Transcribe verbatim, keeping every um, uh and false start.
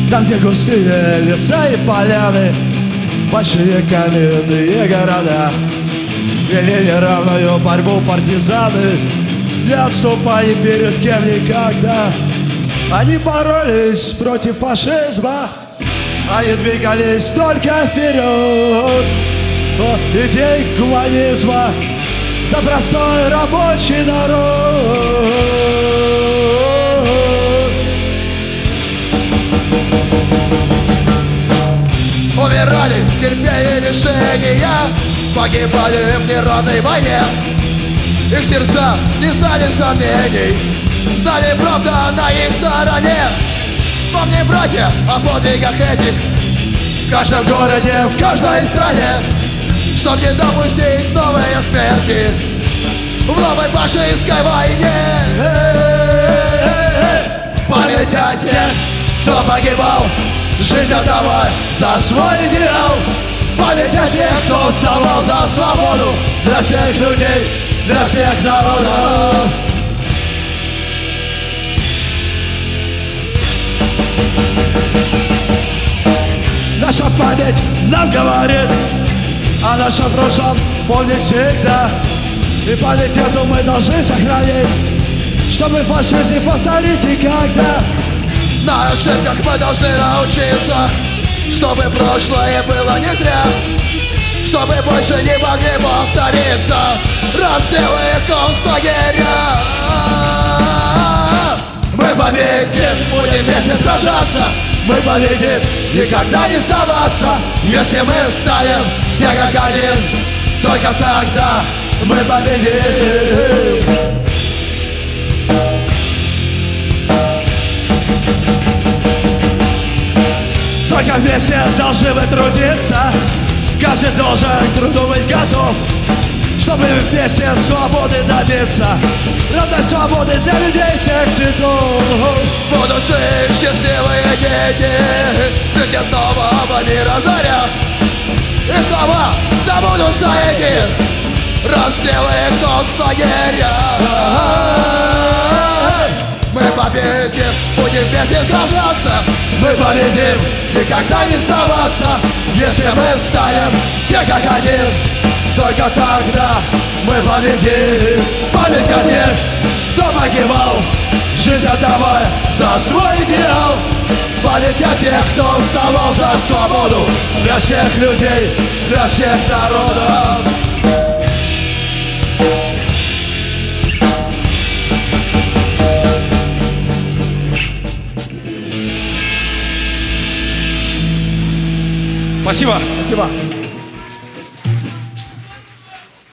Там, где густые леса и поляны, большие каменные города вели неравную борьбу партизаны, не отступали перед кем никогда. Они боролись против фашизма, они двигались только вперед. Идей гуманизма за простой рабочий народ. Умирали в терпении лишения, погибали в неравной войне. Их сердца не знали сомнений, знали правда на их стороне. Вспомни, братья, о подвигах этих в каждом городе, в каждой стране, чтоб не допустить новые смерти в новой фашистской войне. В память о тех, кто погибал, жизнь отдавая за свой идеал. В память о тех, кто вставал за свободу для всех людей, для всех народов. Наша память нам говорит о нашем прошлом, помнить всегда. И память эту мы должны сохранить, чтобы фашизм не повторить никогда. На ошибках мы должны научиться, чтобы прошлое было не зря, чтобы больше не могли повториться расстрелы и концлагеря. Мы победим, будем вместе сражаться. Мы победим, никогда не сдаваться. Если мы станем все как один, только тогда мы победим. Только вместе должны мы трудиться, каждый должен к труду быть готов, чтобы вместе свободы добиться, равной свободы для людей всех цветов. Будучи счастливые дети цветет нового мира заря, и снова забудутся эти расстрелы и концлагеря. Мы победим, будем вместе сражаться. Мы победим, никогда не сдаваться. Если мы станем все как один, только тогда мы победим. Память о тех, кто погибал, жизнь отдавая за свой идеал. Память о тех, кто вставал за свободу для всех людей, для всех народов. Спасибо. Спасибо.